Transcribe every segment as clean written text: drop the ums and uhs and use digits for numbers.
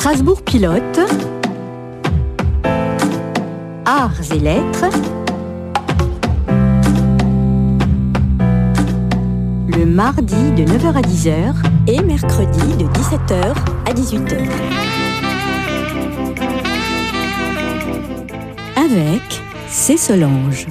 Strasbourg Pilote, Arts et Lettres, le mardi de 9h à 10h et mercredi de 17h à 18h. Avec C'est Solange.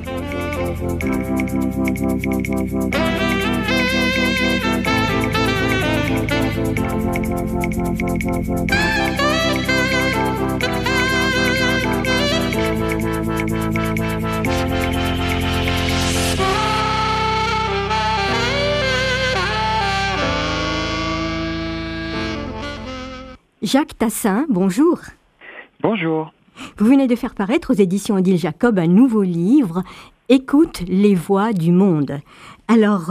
Jacques Tassin, bonjour. Bonjour. Vous venez de faire paraître aux éditions Odile Jacob un nouveau livre, Écoute les voix du monde. Alors,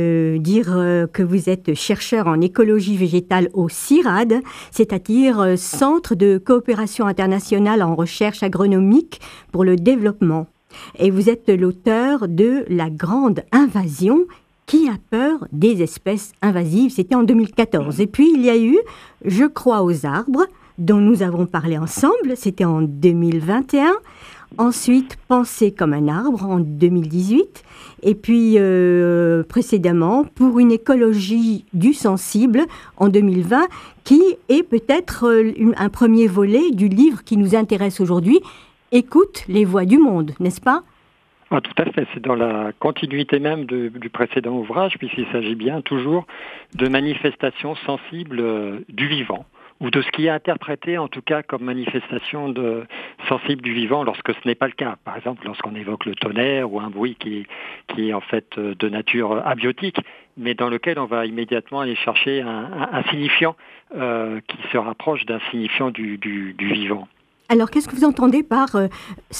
que vous êtes chercheur en écologie végétale au CIRAD, c'est-à-dire Centre de coopération internationale en recherche agronomique pour le développement. Et vous êtes l'auteur de La Grande Invasion, qui a peur des espèces invasives. C'était en 2014. Et puis, il y a eu Je crois aux arbres, dont nous avons parlé ensemble. C'était en 2021. Ensuite, Penser comme un arbre en 2018. Et puis, précédemment, Pour une écologie du sensible en 2020, qui est peut-être un premier volet du livre qui nous intéresse aujourd'hui, Écoute les voix du monde, n'est-ce pas ? Ah, tout à fait, c'est dans la continuité même du précédent ouvrage, puisqu'il s'agit bien toujours de manifestations sensibles du vivant, ou de ce qui est interprété en tout cas comme manifestation sensible du vivant lorsque ce n'est pas le cas. Par exemple, lorsqu'on évoque le tonnerre ou un bruit qui est en fait de nature abiotique, mais dans lequel on va immédiatement aller chercher un signifiant qui se rapproche d'un signifiant du vivant. Alors, qu'est-ce que vous entendez par sensible ?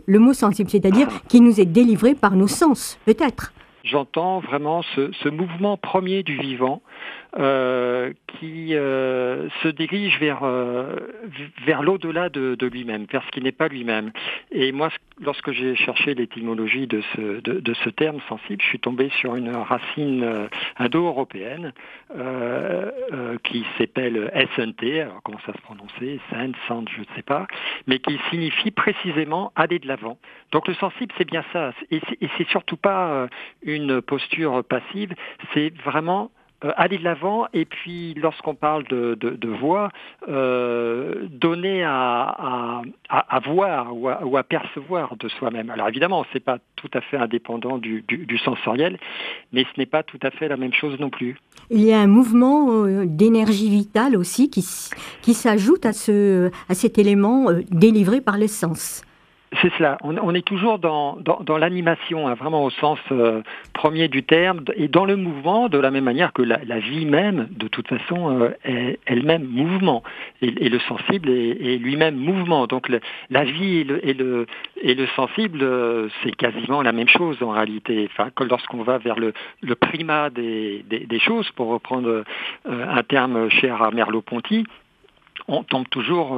Le mot sensible, c'est-à-dire qui nous est délivré par nos sens, peut-être ? J'entends vraiment ce mouvement premier du vivant qui se dirige vers l'au-delà de lui-même, vers ce qui n'est pas lui-même. Et moi, lorsque j'ai cherché l'étymologie de ce terme sensible, je suis tombé sur une racine indo-européenne qui s'appelle SNT, alors comment ça se prononçait, sent, je ne sais pas, mais qui signifie précisément aller de l'avant. Donc le sensible, c'est bien ça, et c'est surtout pas une posture passive, c'est vraiment aller de l'avant, et puis lorsqu'on parle de voix, donner à voir ou à percevoir de soi-même. Alors évidemment, c'est pas tout à fait indépendant du sensoriel, mais ce n'est pas tout à fait la même chose non plus. Il y a un mouvement d'énergie vitale aussi qui s'ajoute à cet élément délivré par les sens. C'est cela. On est toujours dans l'animation, vraiment au sens premier du terme, et dans le mouvement, de la même manière que la vie même, de toute façon, est elle-même mouvement. Et le sensible est lui-même mouvement. Donc la vie et le sensible, c'est quasiment la même chose en réalité. Enfin, lorsqu'on va vers le primat des choses, pour reprendre un terme cher à Merleau-Ponty, on tombe toujours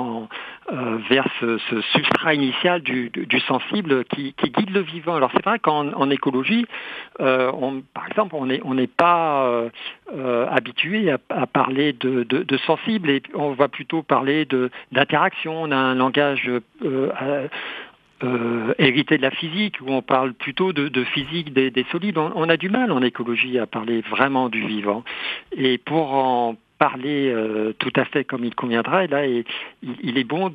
vers ce substrat initial du sensible qui guide le vivant. Alors c'est vrai qu'en écologie, par exemple, on n'est pas habitué à parler de sensible, et on va plutôt parler d'interaction. On a un langage hérité de la physique, où on parle plutôt de physique des solides. On a du mal en écologie à parler vraiment du vivant. Et pour en parler tout à fait comme il conviendra, et là il est bon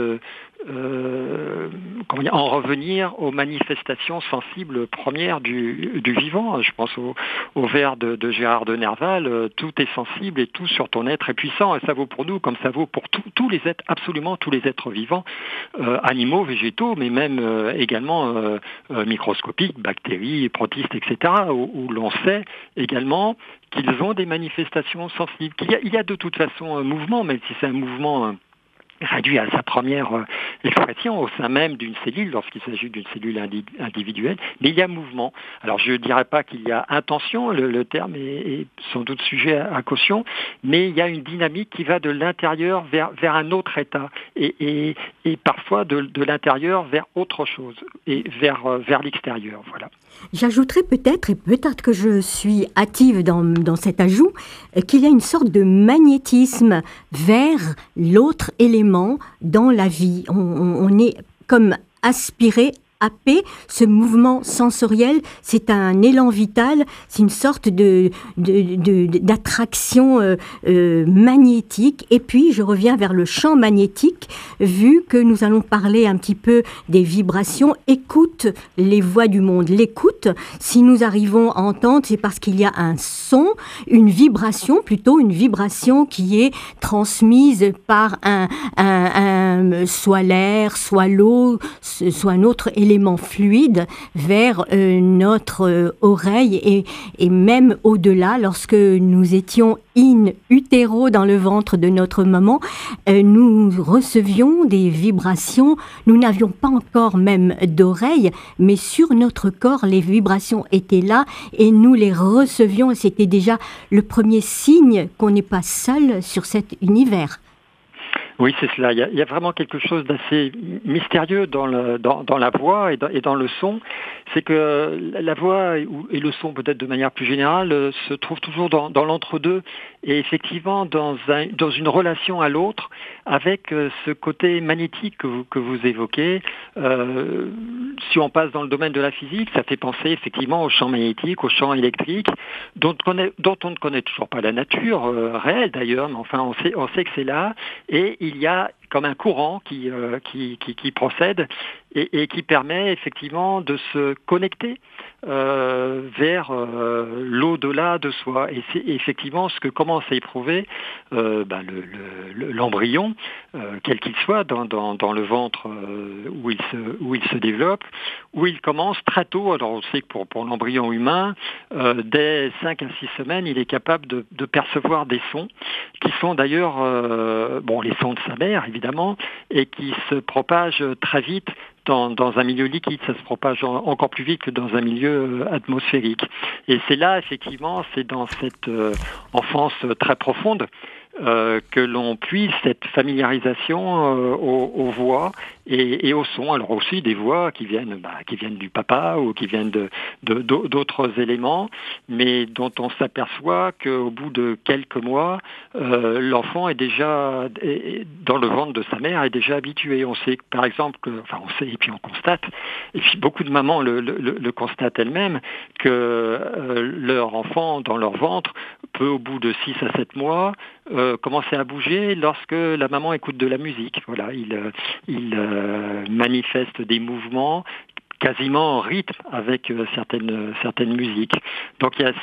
en revenir aux manifestations sensibles premières du vivant. Je pense au vers de Gérard de Nerval, tout est sensible et tout sur ton être est puissant, et ça vaut pour nous comme ça vaut pour tous les êtres, absolument tous les êtres vivants, animaux, végétaux, mais même également microscopiques, bactéries, protistes, etc., où l'on sait également qu'ils ont des manifestations sensibles. Il y a de toute façon un mouvement, même si c'est un mouvement réduit à sa première expression au sein même d'une cellule, lorsqu'il s'agit d'une cellule individuelle, mais il y a mouvement. Alors je ne dirais pas qu'il y a intention, le terme est sans doute sujet à caution, mais il y a une dynamique qui va de l'intérieur vers un autre état, et parfois de l'intérieur vers autre chose, et vers l'extérieur, voilà. J'ajouterais peut-être, et peut-être que je suis hâtive dans cet ajout, qu'il y a une sorte de magnétisme vers l'autre élément dans la vie. On est comme aspiré, happé. Ce mouvement sensoriel, c'est un élan vital, c'est une sorte d'attraction magnétique. Et puis, je reviens vers le champ magnétique, vu que nous allons parler un petit peu des vibrations. Écoute les voix du monde. L'écoute, si nous arrivons à entendre, c'est parce qu'il y a un son, une vibration qui est transmise par soit l'air, soit l'eau, soit un autre élément fluide vers notre oreille et même au-delà, lorsque nous étions in utero dans le ventre de notre maman, nous recevions des vibrations. Nous n'avions pas encore même d'oreilles, mais sur notre corps, les vibrations étaient là et nous les recevions. C'était déjà le premier signe qu'on n'est pas seul sur cet univers. Oui, c'est cela. Il y a vraiment quelque chose d'assez mystérieux dans la voix et dans le son. C'est que la voix et le son, peut-être de manière plus générale, se trouvent toujours dans l'entre-deux et effectivement dans une relation à l'autre avec ce côté magnétique que vous évoquez. Si on passe dans le domaine de la physique, ça fait penser effectivement au champ magnétique, au champ électrique, dont on ne connaît toujours pas la nature réelle d'ailleurs, mais enfin on sait que c'est là, et il y a comme un courant qui procède et qui permet effectivement de se connecter vers l'au-delà de soi. Et c'est effectivement ce que commence à éprouver l'embryon, quel qu'il soit, dans le ventre où il se développe, où il commence très tôt. Alors on sait que pour l'embryon humain, dès 5 à 6 semaines, il est capable de percevoir des sons qui sont d'ailleurs les sons de sa mère, évidemment, et qui se propagent très vite dans un milieu liquide. Ça se propage encore plus vite que dans un milieu atmosphérique. Et c'est là, effectivement, c'est dans cette enfance très profonde que l'on puise cette familiarisation aux voix et aux sons. Alors aussi des voix qui viennent du papa ou qui viennent d'autres éléments, mais dont on s'aperçoit qu'au bout de quelques mois, l'enfant est déjà dans le ventre de sa mère, est déjà habitué. On sait par exemple on sait et puis on constate, et puis beaucoup de mamans le constatent elles-mêmes, que leur enfant dans leur ventre peut au bout de 6 à 7 mois commencer à bouger lorsque la maman écoute de la musique. Voilà, il manifeste des mouvements quasiment en rythme avec certaines musiques. Donc il y a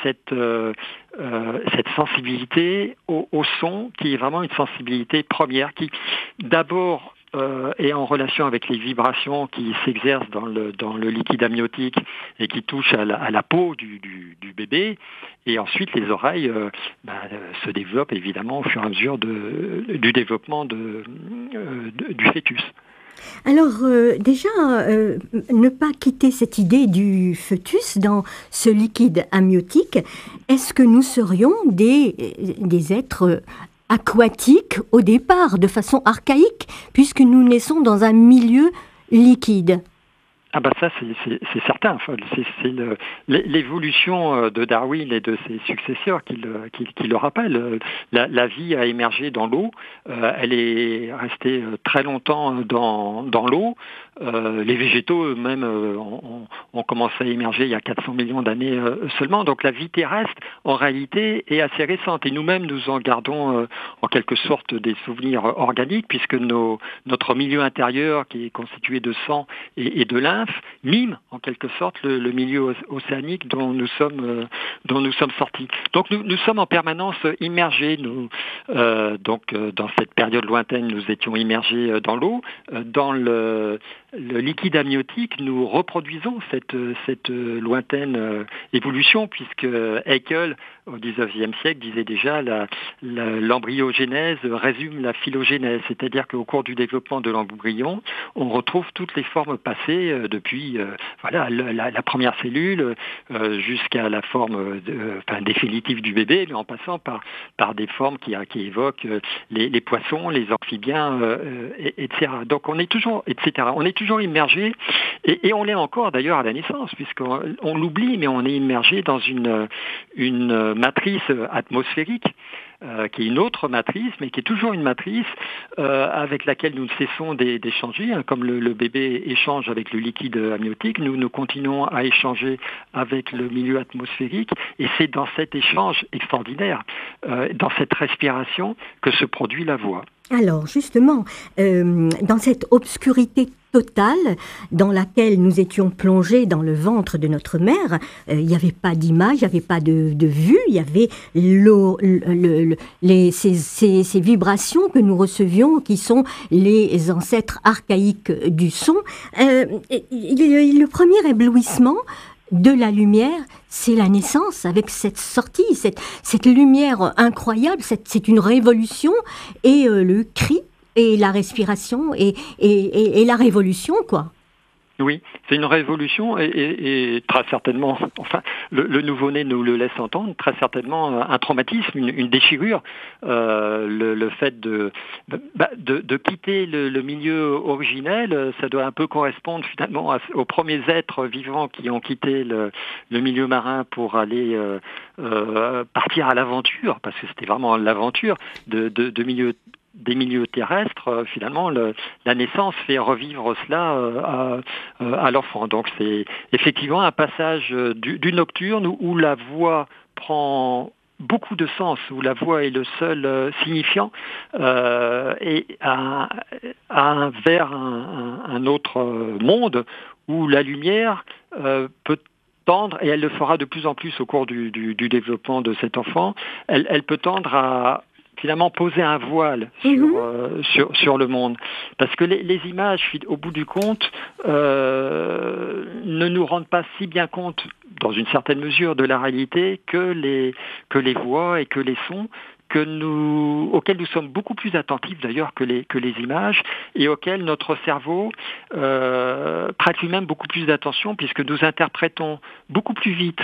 cette sensibilité au son qui est vraiment une sensibilité première qui d'abord est en relation avec les vibrations qui s'exercent dans le liquide amniotique et qui touchent à la peau du bébé. Et ensuite, les oreilles se développent évidemment au fur et à mesure du développement du fœtus. Alors déjà, ne pas quitter cette idée du fœtus dans ce liquide amniotique, est-ce que nous serions des êtres aquatiques au départ, de façon archaïque, puisque nous naissons dans un milieu liquide? Ah ça c'est certain. Enfin, c'est l'évolution de Darwin et de ses successeurs qui le rappelle. La vie a émergé dans l'eau. Elle est restée très longtemps dans l'eau. Les végétaux eux-mêmes ont commencé à émerger il y a 400 millions d'années seulement. Donc la vie terrestre, en réalité, est assez récente. Et nous-mêmes, nous en gardons en quelque sorte des souvenirs organiques, puisque notre milieu intérieur, qui est constitué de sang et de lymphe, mime en quelque sorte le milieu océanique dont nous sommes sortis. Donc nous sommes en permanence immergés. Dans cette période lointaine, nous étions immergés dans l'eau, dans le liquide amniotique, nous reproduisons cette lointaine évolution, puisque Haeckel, au XIXe siècle, disait déjà l'embryogénèse résume la phylogénèse, c'est-à-dire qu'au cours du développement de l'embryon, on retrouve toutes les formes passées depuis la première cellule jusqu'à la forme définitive du bébé, mais en passant par des formes qui évoquent les poissons, les amphibiens, etc. Donc on est toujours immergé, et on l'est encore d'ailleurs à la naissance, puisqu'on l'oublie, mais on est immergé dans une matrice atmosphérique, qui est une autre matrice, mais qui est toujours une matrice avec laquelle nous ne cessons d'échanger. Comme le bébé échange avec le liquide amniotique, nous continuons à échanger avec le milieu atmosphérique, et c'est dans cet échange extraordinaire, dans cette respiration, que se produit la voix. Alors justement, dans cette obscurité totale dans laquelle nous étions plongés dans le ventre de notre mère, il n'y avait pas d'image, il n'y avait pas de vue, il y avait ces vibrations que nous recevions, qui sont les ancêtres archaïques du son. Le premier éblouissement de la lumière, c'est la naissance, avec cette sortie, cette lumière incroyable, c'est une révolution, et le cri, et la respiration, et la révolution, quoi. Oui, c'est une révolution, et très certainement, le nouveau-né nous le laisse entendre, très certainement un traumatisme, une déchirure, le fait de quitter le milieu originel. Ça doit un peu correspondre finalement aux premiers êtres vivants qui ont quitté le milieu marin pour aller partir à l'aventure, parce que c'était vraiment l'aventure des milieux terrestres. Finalement, la naissance fait revivre cela à l'enfant. Donc c'est effectivement un passage du nocturne où la voix prend beaucoup de sens, où la voix est le seul signifiant, et vers un autre monde où la lumière peut tendre, et elle le fera de plus en plus au cours du développement de cet enfant, elle peut tendre à finalement poser un voile sur le monde. Parce que les images, au bout du compte, ne nous rendent pas si bien compte, dans une certaine mesure, de la réalité que les voix et que les sons, auxquels nous sommes beaucoup plus attentifs d'ailleurs que les images, et auxquels notre cerveau prête lui-même beaucoup plus d'attention, puisque nous interprétons beaucoup plus vite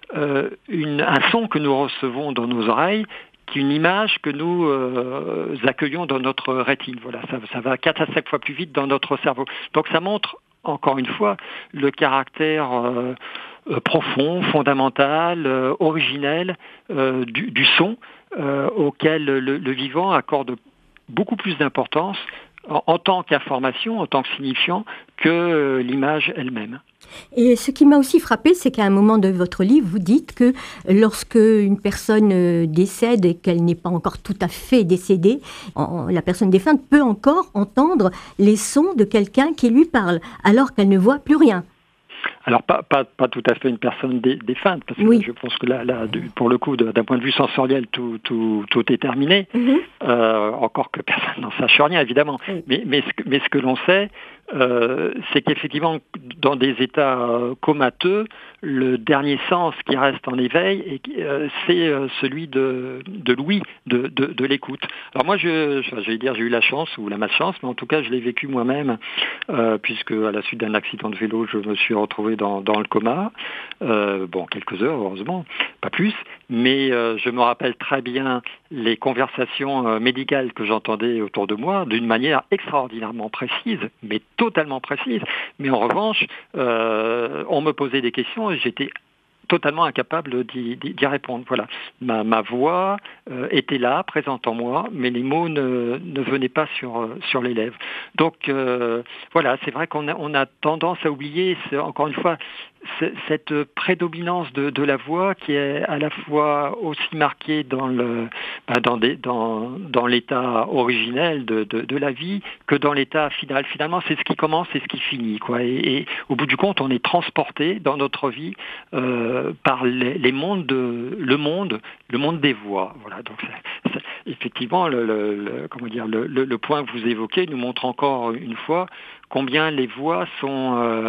un son que nous recevons dans nos oreilles qu'une image que nous accueillons dans notre rétine. Voilà, ça va 4 à 5 fois plus vite dans notre cerveau. Donc ça montre, encore une fois, le caractère profond, fondamental, originel du son, auquel le vivant accorde beaucoup plus d'importance en tant qu'information, en tant que signifiant, que l'image elle-même. Et ce qui m'a aussi frappé, c'est qu'à un moment de votre livre, vous dites que lorsque une personne décède et qu'elle n'est pas encore tout à fait décédée, la personne défunte peut encore entendre les sons de quelqu'un qui lui parle, alors qu'elle ne voit plus rien. Alors pas tout à fait une personne défunte, parce que je pense que là, pour le coup, d'un point de vue sensoriel, tout est terminé. Encore que personne n'en sache rien, évidemment. Mais ce que l'on sait, c'est qu'effectivement, dans des états comateux, le dernier sens qui reste en éveil, c'est celui de l'ouïe, de l'écoute. Alors moi, j'allais dire, j'ai eu la chance ou la malchance, mais en tout cas, je l'ai vécu moi-même, puisque à la suite d'un accident de vélo, je me suis retrouvé dans le coma. Quelques heures, heureusement, pas plus. Mais je me rappelle très bien les conversations médicales que j'entendais autour de moi, d'une manière extraordinairement précise, mais totalement précise. Mais en revanche, on me posait des questions et j'étais totalement incapable d'y répondre. Voilà. Ma voix était là, présente en moi, mais les mots ne venaient pas sur les lèvres. Donc voilà, c'est vrai qu'on a tendance à oublier, encore une fois, cette prédominance de la voix qui est à la fois aussi marquée dans l'état originel de la vie que dans l'état final. Finalement, c'est ce qui commence et ce qui finit, quoi. Et au bout du compte, on est transporté dans notre vie par le monde des voix. Voilà. Donc, effectivement, le point que vous évoquez nous montre encore une fois combien les voix sont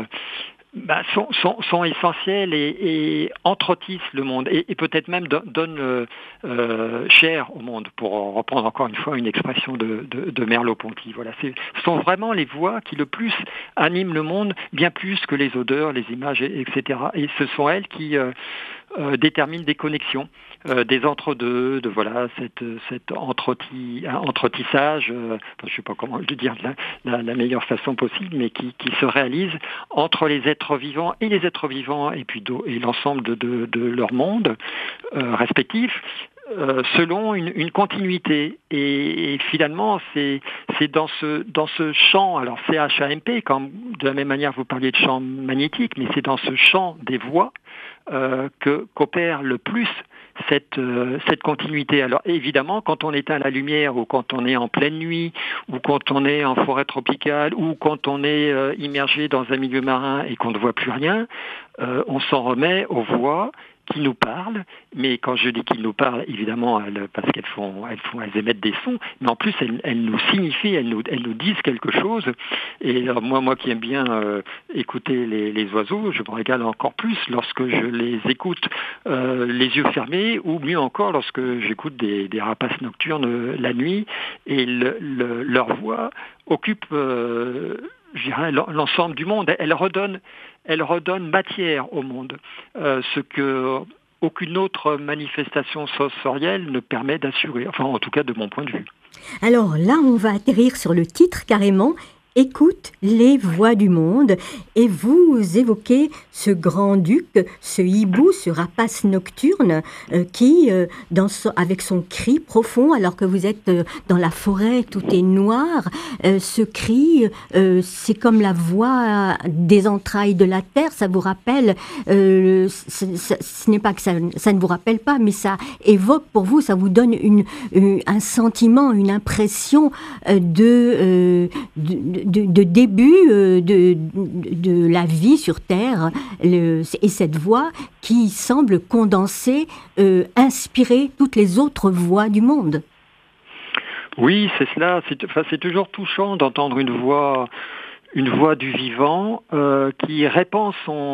essentielles et entretissent le monde et peut-être même donnent chair au monde, pour reprendre encore une fois une expression de Merleau-Ponty. Voilà, ce sont vraiment les voix qui le plus animent le monde, bien plus que les odeurs, les images, etc. Et ce sont elles qui déterminent des connexions, des entre-deux, cet entretissage, je ne sais pas comment le dire de la meilleure façon possible, mais qui se réalise entre les êtres vivants et et l'ensemble de leur monde respectif, selon une continuité. Et finalement, c'est dans ce champ, alors CHAMP, comme de la même manière vous parliez de champ magnétique, mais c'est dans ce champ des voix qu'opère le plus cette continuité. Alors évidemment, quand on éteint la lumière, ou quand on est en pleine nuit, ou quand on est en forêt tropicale, ou quand on est immergé dans un milieu marin et qu'on ne voit plus rien, on s'en remet aux voix qui nous parlent, mais quand je dis qu'ils nous parlent, évidemment, parce qu'elles émettent des sons, mais en plus elles nous signifient, elles nous disent quelque chose. Et alors, moi qui aime bien écouter les oiseaux, je me régale encore plus lorsque je les écoute les yeux fermés, ou mieux encore lorsque j'écoute des rapaces nocturnes la nuit, et leur voix occupe je dirais, l'ensemble du monde. Elle redonne matière au monde, ce que aucune autre manifestation sensorielle ne permet d'assurer, enfin en tout cas de mon point de vue. Alors là, on va atterrir sur le titre carrément. Écoute les voix du monde, et vous évoquez ce grand-duc, ce hibou, ce rapace nocturne qui, avec son cri profond, alors que vous êtes dans la forêt, tout est noir, ce cri, c'est comme la voix des entrailles de la terre. Ça vous rappelle, ce n'est pas que ça ne vous rappelle pas, mais ça évoque pour vous, ça vous donne un sentiment, une impression de début de la vie sur Terre, et cette voix qui semble condenser, inspirer toutes les autres voix du monde. Oui, c'est cela. C'est toujours touchant d'entendre une voix du vivant qui répand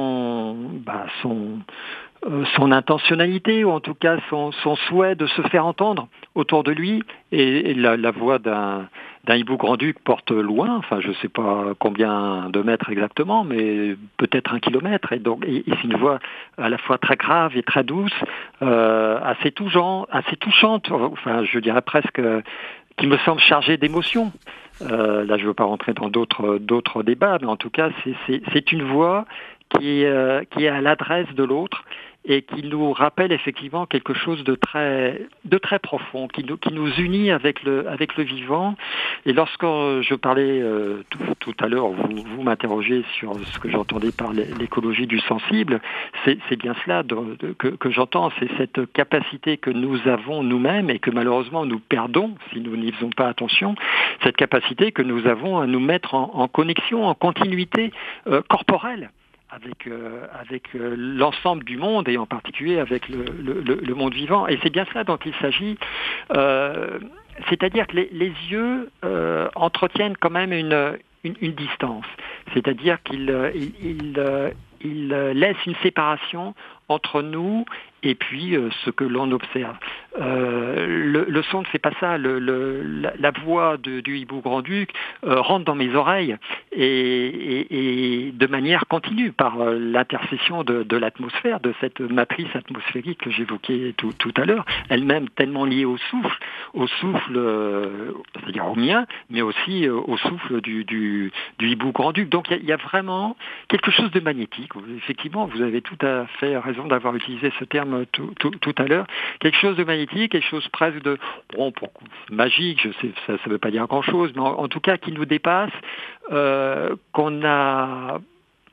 son intentionnalité, ou en tout cas son souhait de se faire entendre autour de lui. Et la voix d'un hibou grand-duc porte loin, enfin je ne sais pas combien de mètres exactement, mais peut-être 1 kilomètre. Et c'est une voix à la fois très grave et très douce, assez touchante, enfin je dirais presque, qui me semble chargée d'émotions. Là je ne veux pas rentrer dans d'autres débats, mais en tout cas c'est une voix qui est à l'adresse de l'autre, et qui nous rappelle effectivement quelque chose de très profond, qui nous unit avec le vivant. Et lorsque je parlais tout à l'heure, vous m'interrogez sur ce que j'entendais par l'écologie du sensible, c'est bien cela que j'entends, c'est cette capacité que nous avons nous-mêmes, et que malheureusement nous perdons si nous n'y faisons pas attention, cette capacité que nous avons à nous mettre en connexion, en continuité corporelle avec l'ensemble du monde, et en particulier avec le monde vivant. Et c'est bien cela dont il s'agit. C'est-à-dire que les yeux entretiennent quand même une distance. C'est-à-dire qu'ils laissent une séparation entre nous et puis ce que l'on observe. Le son ne fait pas ça. La voix du hibou grand-duc rentre dans mes oreilles, et de manière continue, par l'intercession de l'atmosphère, de cette matrice atmosphérique que j'évoquais tout à l'heure, elle-même tellement liée au souffle, c'est-à-dire au mien, mais aussi au souffle du hibou grand-duc. Donc il y a vraiment quelque chose de magnétique. Effectivement, vous avez tout à fait raison d'avoir utilisé ce terme tout à l'heure. Quelque chose de magnétique, quelque chose presque de magique, je sais, ça ne veut pas dire grand-chose, mais en tout cas qui nous dépasse, qu'on a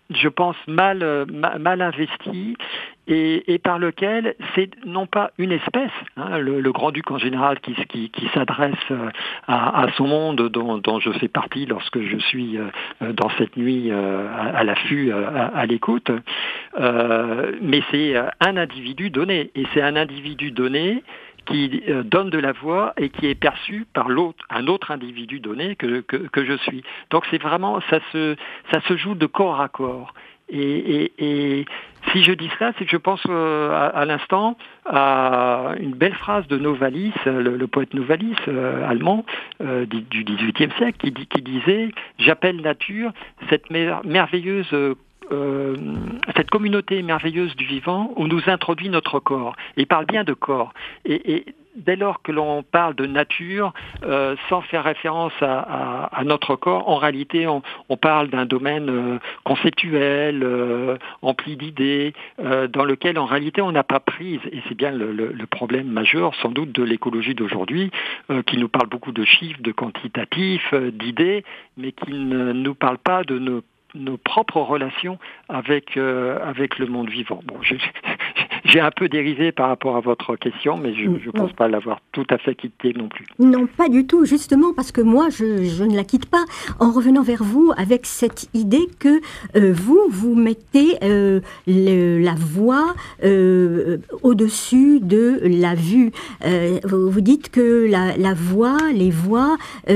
je pense, mal investi et par lequel c'est non pas une espèce, le grand-duc en général qui s'adresse à son monde dont je fais partie lorsque je suis dans cette nuit à l'affût, à l'écoute, mais c'est un individu donné, et c'est un individu donné qui donne de la voix et qui est perçu par un autre individu donné que je suis. Donc c'est vraiment, ça se joue de corps à corps. Et si je dis cela, c'est que je pense à l'instant à une belle phrase de Novalis, le poète Novalis allemand du XVIIIe siècle, qui disait « J'appelle nature cette merveilleuse cette communauté merveilleuse du vivant où nous introduit notre corps. » Et il parle bien de corps. Et dès lors que l'on parle de nature, sans faire référence à notre corps, en réalité, on parle d'un domaine conceptuel, empli d'idées, dans lequel, en réalité, on n'a pas prise. Et c'est bien le problème majeur, sans doute, de l'écologie d'aujourd'hui, qui nous parle beaucoup de chiffres, de quantitatifs, d'idées, mais qui ne nous parle pas de nos propres relations avec le monde vivant. Bon, j'ai un peu dérivé par rapport à votre question, mais je ne pense pas l'avoir tout à fait quitté non plus. Non, pas du tout, justement, parce que moi, je ne la quitte pas en revenant vers vous avec cette idée que vous mettez la voix au-dessus de la vue. Vous dites que les voix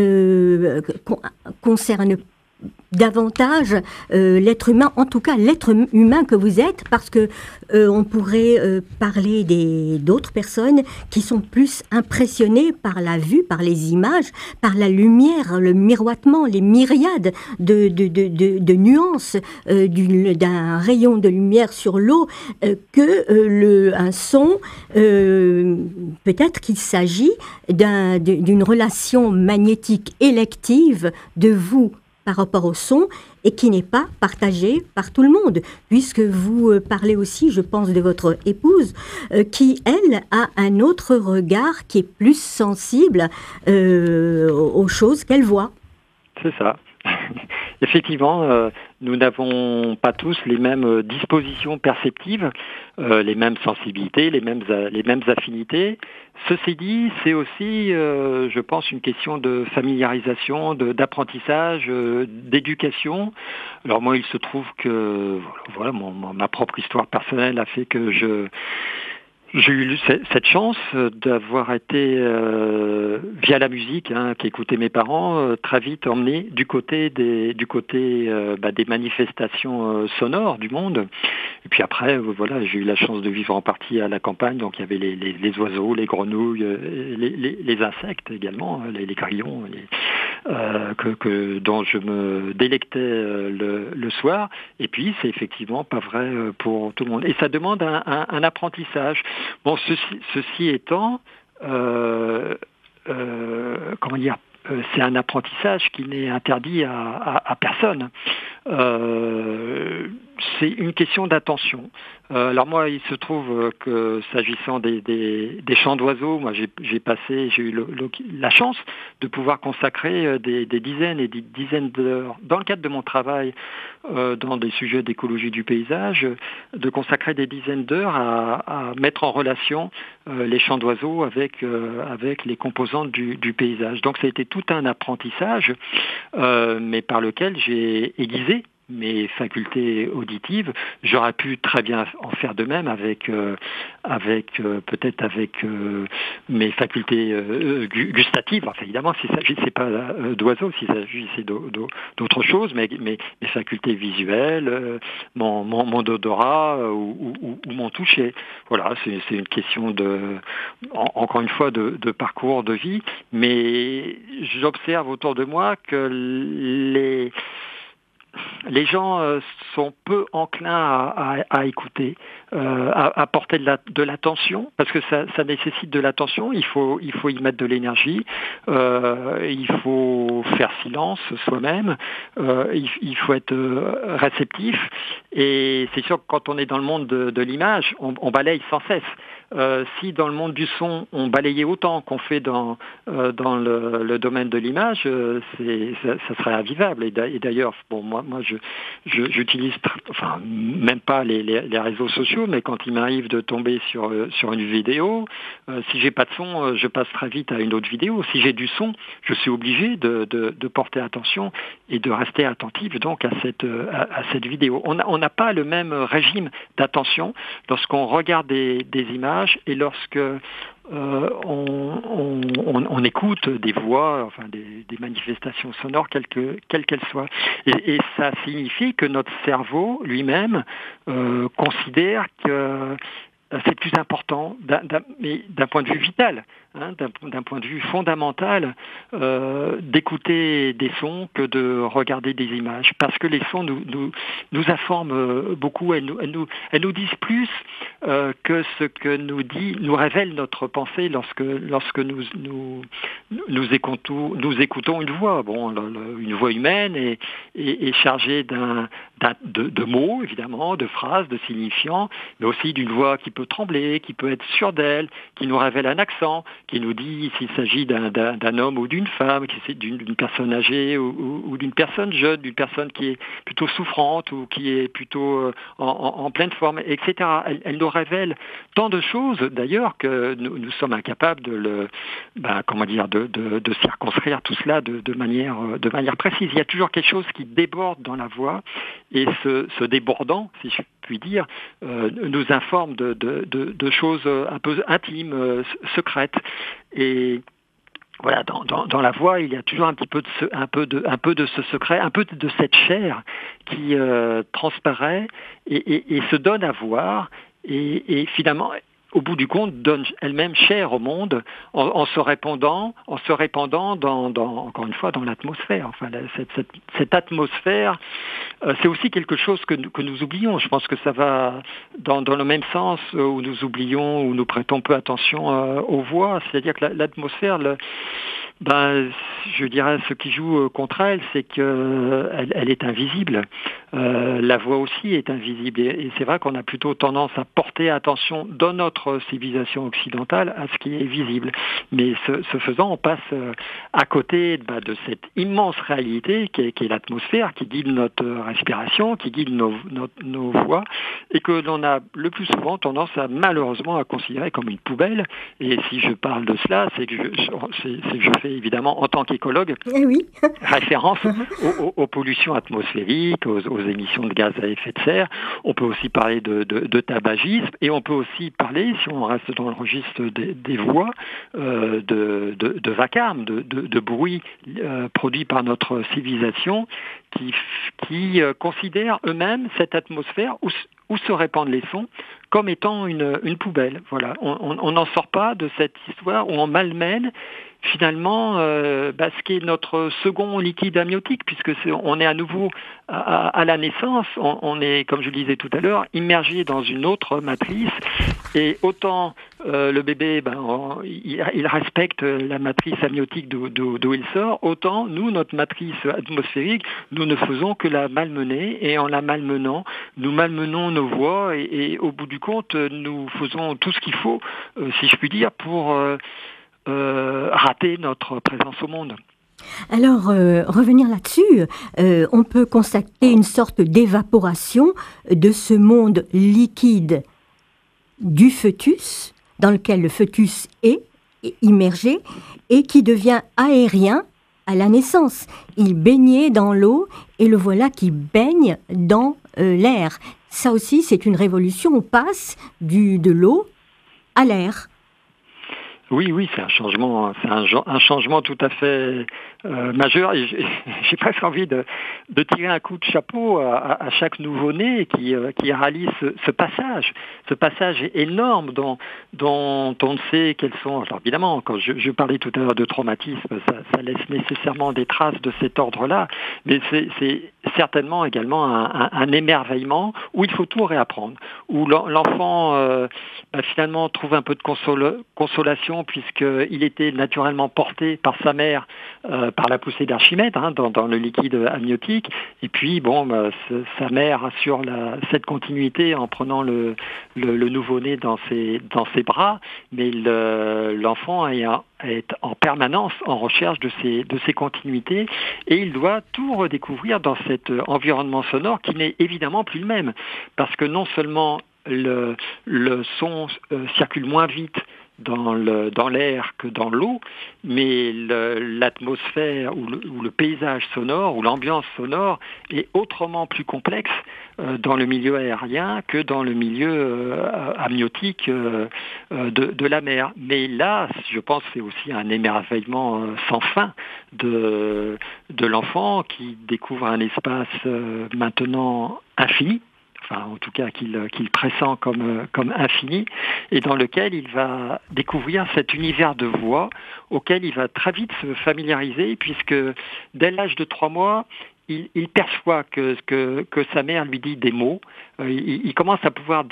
concernent davantage l'être humain, en tout cas l'être humain que vous êtes, parce que on pourrait parler d'autres personnes qui sont plus impressionnées par la vue, par les images, par la lumière, le miroitement, les myriades de nuances d'un rayon de lumière sur l'eau que un son. Peut-être qu'il s'agit d'une relation magnétique élective de vous par rapport au son, et qui n'est pas partagé par tout le monde, puisque vous parlez aussi, je pense, de votre épouse, qui, elle, a un autre regard qui est plus sensible aux choses qu'elle voit. C'est ça. Effectivement, nous n'avons pas tous les mêmes dispositions perceptives, les mêmes sensibilités, les mêmes affinités. Ceci dit, c'est aussi, je pense, une question de familiarisation, d'apprentissage, d'éducation. Alors moi, il se trouve que voilà, ma propre histoire personnelle a fait que j'ai eu cette chance d'avoir été, via la musique, qu'écoutaient mes parents, très vite emmené du côté des manifestations sonores du monde. Et puis après, voilà, j'ai eu la chance de vivre en partie à la campagne, donc il y avait les oiseaux, les grenouilles, les insectes également, les grillons, dont je me délectais le soir. Et puis, c'est effectivement pas vrai pour tout le monde. Et ça demande un apprentissage. Bon, ceci étant, comment dire, c'est un apprentissage qui n'est interdit à personne. C'est une question d'attention. Alors moi, il se trouve que s'agissant des chants d'oiseaux, moi j'ai eu la chance de pouvoir consacrer des dizaines et des dizaines d'heures, dans le cadre de mon travail dans des sujets d'écologie du paysage, de consacrer des dizaines d'heures à mettre en relation les chants d'oiseaux avec les composantes du paysage. Donc ça a été tout un apprentissage, mais par lequel j'ai aiguisé mes facultés auditives. J'aurais pu très bien en faire de même avec mes facultés gustatives. Enfin, évidemment, s'il ne s'agissait pas d'oiseaux, s'il s'agissait d'autres choses, mais mes facultés visuelles, mon odorat ou mon toucher. Voilà, c'est une question encore une fois de parcours de vie, mais j'observe autour de moi que les gens sont peu enclins à écouter, à porter de l'attention, parce que ça nécessite de l'attention, il faut y mettre de l'énergie, il faut faire silence soi-même, il faut être réceptif, et c'est sûr que quand on est dans le monde de l'image, on balaye sans cesse. Si dans le monde du son, on balayait autant qu'on fait dans le domaine de l'image, ça serait invivable. Et d'ailleurs, bon, moi j'utilise, enfin, même pas les réseaux sociaux, mais quand il m'arrive de tomber sur une vidéo, si j'ai pas de son, je passe très vite à une autre vidéo. Si j'ai du son, je suis obligé de porter attention et de rester attentif donc à cette vidéo. On n'a pas le même régime d'attention lorsqu'on regarde des images et lorsque on écoute des voix, enfin des manifestations sonores, quelles qu'elles soient. Et ça signifie que notre cerveau lui-même considère que c'est plus important, mais d'un point de vue vital, d'un point de vue fondamental, d'écouter des sons que de regarder des images, parce que les sons nous informent beaucoup, elles nous disent plus que ce que nous révèle notre pensée lorsque nous écoutons une voix. Bon, une voix humaine est chargée de mots, évidemment, de phrases, de signifiants, mais aussi d'une voix qui peut trembler, qui peut être sûre d'elle, qui nous révèle un accent, qui nous dit s'il s'agit d'un homme ou d'une femme, d'une personne âgée ou d'une personne jeune, d'une personne qui est plutôt souffrante ou qui est plutôt en pleine forme, etc. Elle nous révèle tant de choses, d'ailleurs, que nous sommes incapables de circonscrire tout cela de manière précise. Il y a toujours quelque chose qui déborde dans la voix, et ce débordant, si je puis dire, nous informe de choses un peu intimes, secrètes. Et voilà, dans la voix, il y a toujours un peu de ce secret, un peu de cette chair qui transparaît et se donne à voir, et finalement, au bout du compte, donne elle-même chair au monde en se répandant encore une fois, dans l'atmosphère. Enfin, cette atmosphère, c'est aussi quelque chose que nous oublions. Je pense que ça va dans le même sens où nous oublions, où nous prêtons peu attention aux voix. C'est-à-dire que l'atmosphère, je dirais, ce qui joue contre elle, c'est qu'elle est invisible. La voix aussi est invisible. Et c'est vrai qu'on a plutôt tendance à porter attention dans notre civilisation occidentale à ce qui est visible. Mais ce faisant, on passe à côté de cette immense réalité qui est l'atmosphère, qui guide notre respiration, qui guide nos voix, et que l'on a le plus souvent tendance malheureusement à considérer comme une poubelle. Et si je parle de cela, c'est que je fais évidemment, en tant qu'écologue, référence aux pollutions atmosphériques, aux émissions de gaz à effet de serre. On peut aussi parler de tabagisme, et on peut aussi parler, si on reste dans le registre des voix, de vacarme, de bruit produit par notre civilisation qui considèrent eux-mêmes cette atmosphère où se répandent les sons comme étant une poubelle. Voilà. On n'en sort pas de cette histoire où on malmène finalement ce qui est notre second liquide amniotique, puisque on est à nouveau à la naissance, on est, comme je le disais tout à l'heure, immergé dans une autre matrice, et autant le bébé, il respecte la matrice amniotique d'où il sort, autant nous, notre matrice atmosphérique, nous ne faisons que la malmener, et en la malmenant, nous malmenons nos voix, et au bout du compte, nous faisons tout ce qu'il faut, si je puis dire, pour rater notre présence au monde. Alors, revenir là-dessus, on peut constater une sorte d'évaporation de ce monde liquide du fœtus, dans lequel le fœtus est immergé, et qui devient aérien à la naissance. Il baignait dans l'eau, et le voilà qui baigne dans l'air. Ça aussi, c'est une révolution. On passe de l'eau à l'air. Oui, c'est un changement tout à fait majeur. Et j'ai presque envie de tirer un coup de chapeau à chaque nouveau-né qui réalise ce passage énorme dont on ne sait quels sont. Alors évidemment, quand je parlais tout à l'heure de traumatisme, ça laisse nécessairement des traces de cet ordre-là, mais c'est certainement également un émerveillement où il faut tout réapprendre, où l'enfant finalement trouve un peu de consolation puisqu'il était naturellement porté par sa mère par la poussée d'Archimède dans le liquide amniotique. Et puis, sa mère assure cette continuité en prenant le nouveau-né dans ses bras, mais l'enfant est en permanence en recherche de ces continuités, et il doit tout redécouvrir dans cet environnement sonore qui n'est évidemment plus le même, parce que non seulement le son circule moins vite dans l'air que dans l'eau, mais l'atmosphère ou le paysage sonore ou l'ambiance sonore est autrement plus complexe dans le milieu aérien que dans le milieu amniotique de la mer. Mais là, je pense que c'est aussi un émerveillement sans fin de l'enfant qui découvre un espace maintenant infini, enfin en tout cas qu'il pressent comme infini, et dans lequel il va découvrir cet univers de voix auquel il va très vite se familiariser, puisque dès l'âge de 3 mois, il perçoit que sa mère lui dit des mots, il commence à pouvoir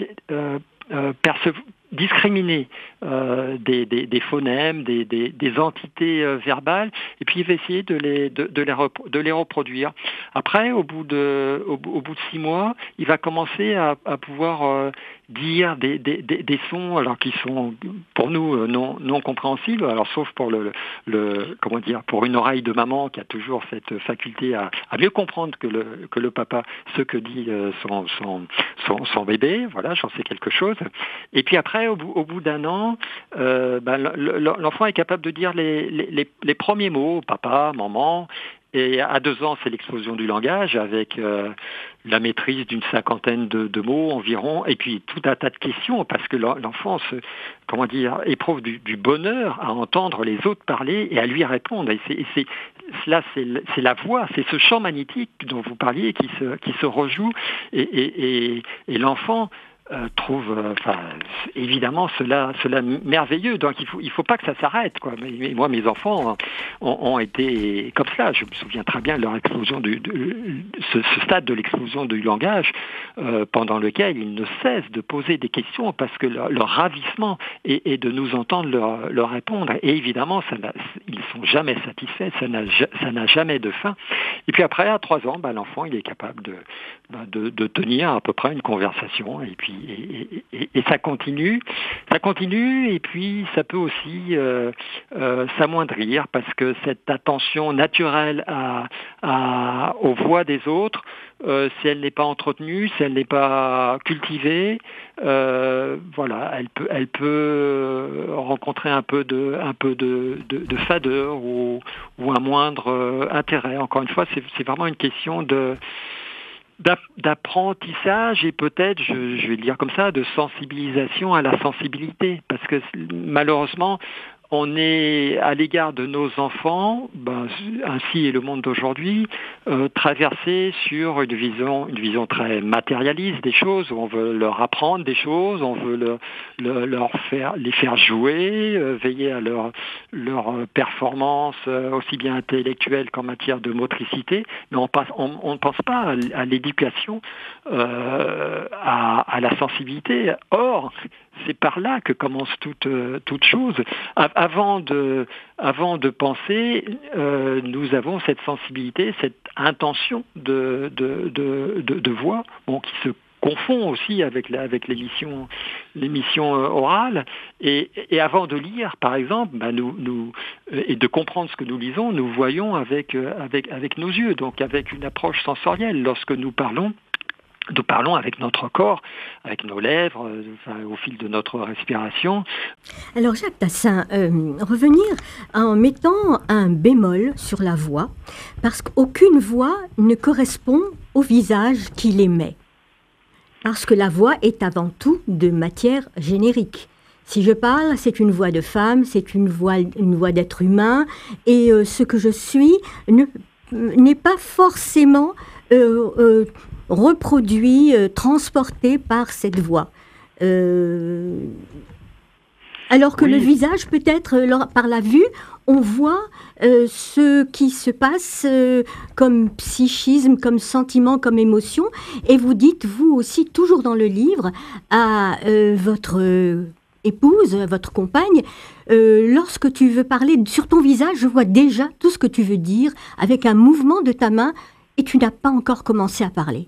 discriminer des phonèmes, des entités verbales, et puis il va essayer de les reproduire. Après, au bout de 6 mois, il va commencer à pouvoir dire des sons, alors qui sont pour nous non compréhensibles, alors sauf pour pour une oreille de maman qui a toujours cette faculté à mieux comprendre que le papa ce que dit son bébé. Voilà, j'en sais quelque chose. Et puis après, au bout d'un an, l'enfant est capable de dire les premiers mots, papa, maman. Et à 2 ans, c'est l'explosion du langage avec la maîtrise d'une 50aine de mots environ, et puis tout un tas de questions, parce que l'enfant éprouve du bonheur à entendre les autres parler et à lui répondre. Et c'est la voix, c'est ce champ magnétique dont vous parliez qui se rejoue, et l'enfant trouve évidemment cela merveilleux. Donc il faut pas que ça s'arrête, quoi. Mais moi, mes enfants ont été comme cela. Je me souviens très bien de leur explosion ce stade de l'explosion du langage pendant lequel ils ne cessent de poser des questions, parce que leur ravissement est de nous entendre leur répondre. Et évidemment, ils ne sont jamais satisfaits, ça n'a jamais de fin. Et puis après, à 3 ans, l'enfant il est capable de tenir à peu près une conversation, et puis et ça continue, et puis ça peut aussi s'amoindrir, parce que cette attention naturelle aux voix des autres, si elle n'est pas entretenue, si elle n'est pas cultivée, elle peut rencontrer un peu de fadeur ou un moindre intérêt. Encore une fois, c'est vraiment une question d'apprentissage, et peut-être, je vais le dire comme ça, de sensibilisation à la sensibilité, parce que malheureusement, on est à l'égard de nos enfants, ainsi est le monde d'aujourd'hui, traversé sur une vision très matérialiste des choses, où on veut leur apprendre des choses, on veut les faire jouer, veiller à leur performance aussi bien intellectuelle qu'en matière de motricité, mais on ne pense pas à l'éducation, à la sensibilité. Or, c'est par là que commence toute chose. Avant de penser, nous avons cette sensibilité, cette intention de voix, qui se confond aussi avec l'émission orale. Et avant de lire, par exemple, et de comprendre ce que nous lisons, nous voyons avec nos yeux, donc avec une approche sensorielle. Lorsque nous parlons avec notre corps, avec nos lèvres, au fil de notre respiration. Alors Jacques Tassin, revenir en mettant un bémol sur la voix, parce qu'aucune voix ne correspond au visage qu'il émet. Parce que la voix est avant tout de matière générique. Si je parle, c'est une voix de femme, c'est une voix d'être humain, et ce que je suis n'est pas forcément reproduit, transporté par cette voix. Alors que le visage, peut-être, par la vue, on voit ce qui se passe comme psychisme, comme sentiment, comme émotion. Et vous dites, vous aussi, toujours dans le livre, à votre épouse, votre compagne, lorsque tu veux parler sur ton visage, je vois déjà tout ce que tu veux dire avec un mouvement de ta main et tu n'as pas encore commencé à parler.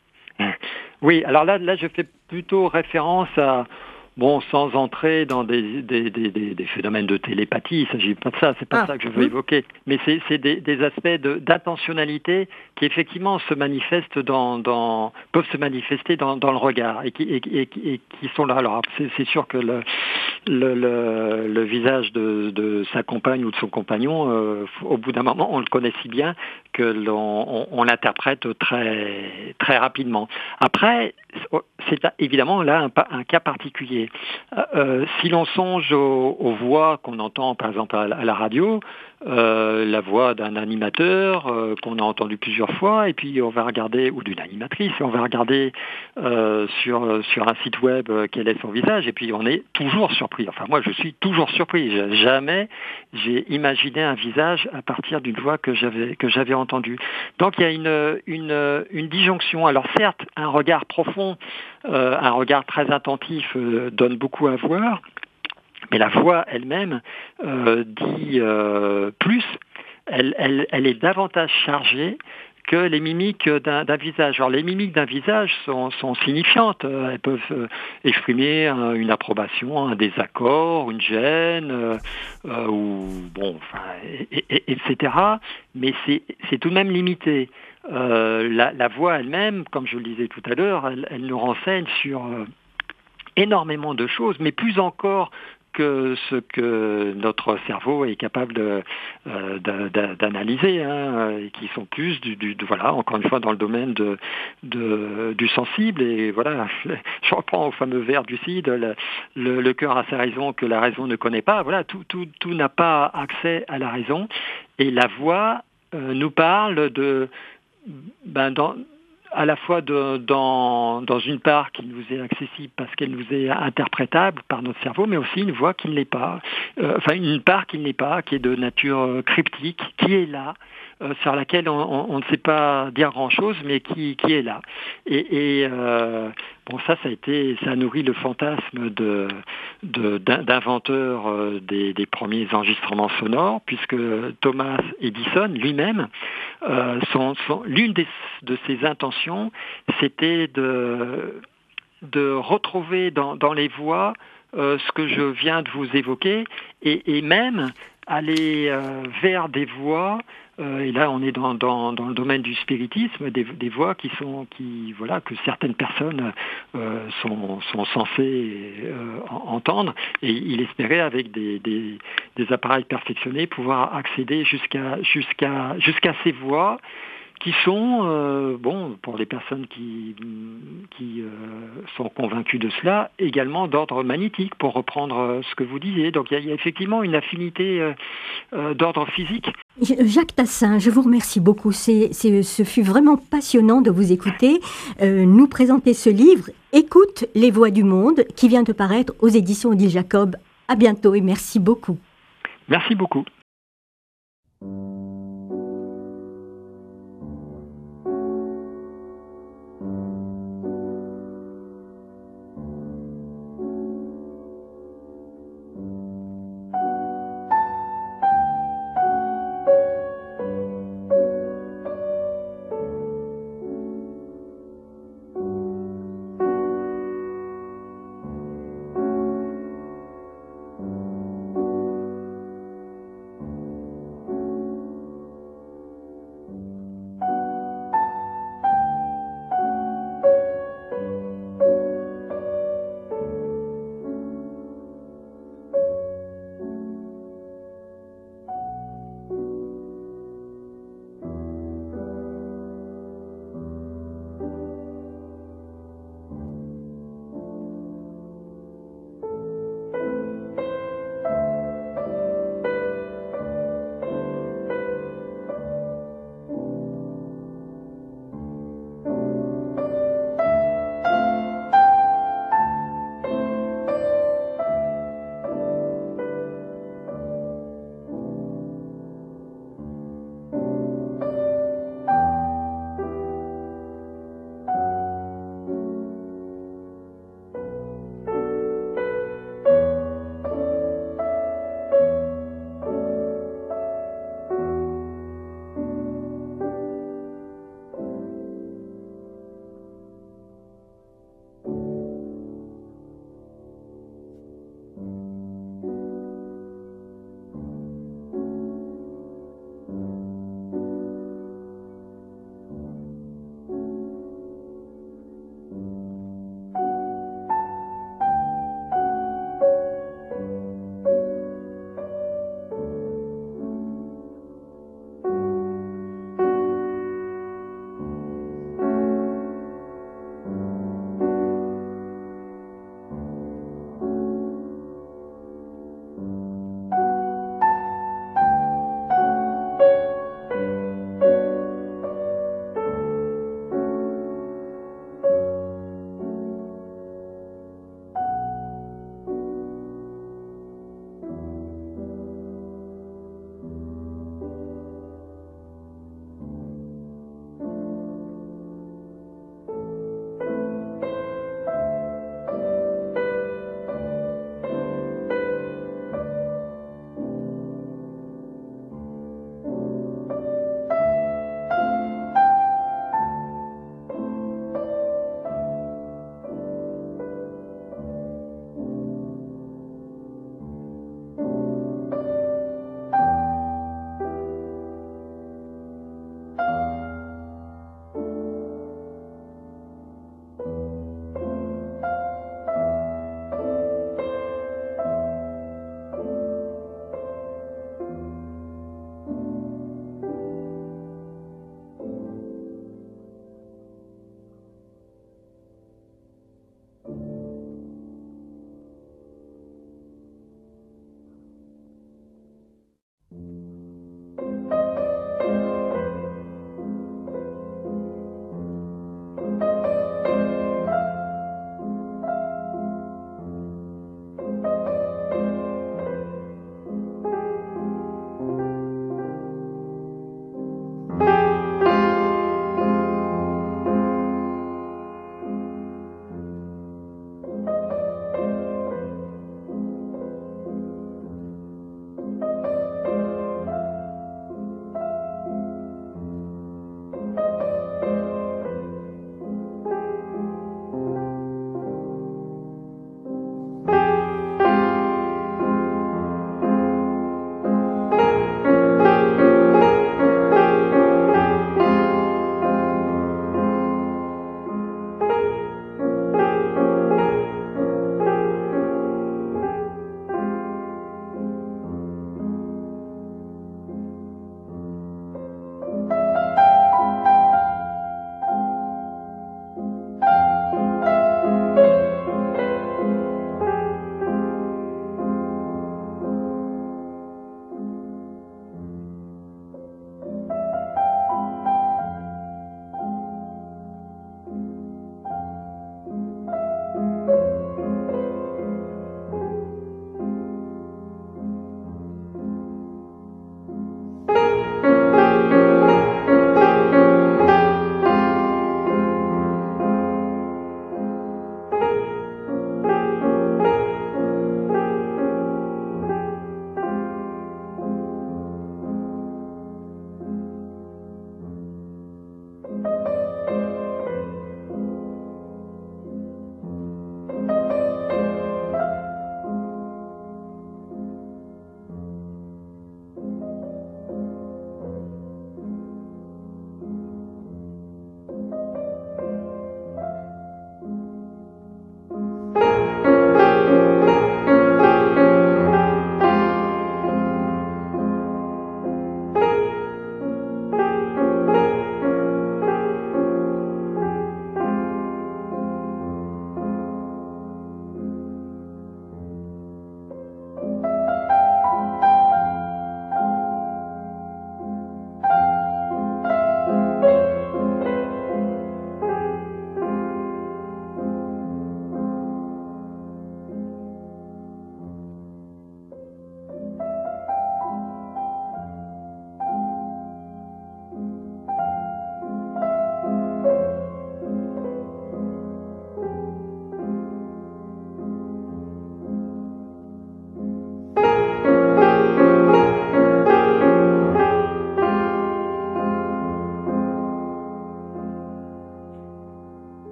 Oui, alors là, je fais plutôt référence à, bon, sans entrer dans des phénomènes de télépathie, il ne s'agit pas de ça, c'est pas ça que je veux évoquer, mais c'est des aspects d'intentionnalité qui effectivement se manifestent peuvent se manifester dans le regard et qui sont là. Alors c'est sûr que le visage de sa compagne ou de son compagnon, au bout d'un moment, on le connaît si bien que on l'interprète très très rapidement. Après, c'est évidemment là un cas particulier. Si l'on songe aux voix qu'on entend par exemple à la radio, la voix d'un animateur qu'on a entendu plusieurs fois, et puis on va regarder, ou d'une animatrice, et on va regarder sur un site web quel est son visage, et puis on est toujours surpris. Enfin moi je suis toujours surpris. Jamais j'ai imaginé un visage à partir d'une voix que j'avais entendue. Donc il y a une disjonction. Alors certes, un regard profond, un regard très attentif donne beaucoup à voir, mais la voix elle-même dit plus. Elle est davantage chargée que les mimiques d'un visage. Alors les mimiques d'un visage sont signifiantes. Elles peuvent exprimer une approbation, un désaccord, une gêne, ou bon, enfin, etc. Mais c'est tout de même limité. La voix elle-même, comme je le disais tout à l'heure, elle nous renseigne sur énormément de choses, mais plus encore que ce que notre cerveau est capable d'analyser, et qui sont plus voilà, encore une fois dans le domaine du sensible. Et voilà, je reprends au fameux vers du Cid, le cœur a sa raison que la raison ne connaît pas. Voilà, tout n'a pas accès à la raison, et la voix nous parle à la fois dans une part qui nous est accessible parce qu'elle nous est interprétable par notre cerveau, mais aussi une voix qui ne l'est pas, une part qui ne l'est pas, qui est de nature cryptique, qui est là, sur laquelle on ne sait pas dire grand-chose, mais qui est là. Bon, ça a nourri le fantasme d'inventeur des premiers enregistrements sonores, puisque Thomas Edison lui-même, l'une de ses intentions, c'était de retrouver dans les voix ce que je viens de vous évoquer, et même aller vers des voix, et là on est dans le domaine du spiritisme, des voix que certaines personnes sont censées entendre, et il espérait avec des appareils perfectionnés pouvoir accéder jusqu'à ces voix qui sont, pour les personnes qui sont convaincues de cela, également d'ordre magnétique, pour reprendre ce que vous disiez. Donc il y a effectivement une affinité d'ordre physique. Jacques Tassin, je vous remercie beaucoup. Ce fut vraiment passionnant de vous écouter, nous présenter ce livre, Écoute les voix du monde, qui vient de paraître aux éditions Odile Jacob. À bientôt et merci beaucoup. Merci beaucoup.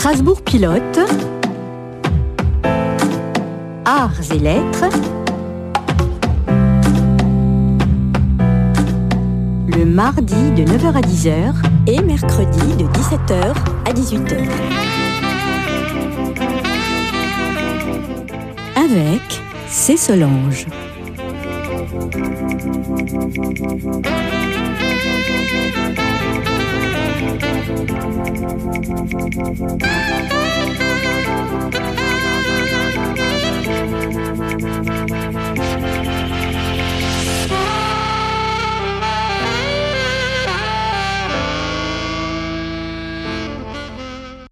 Strasbourg Pilote, Arts et Lettres, le mardi de 9h à 10h et mercredi de 17h à 18h. Avec C. Solange.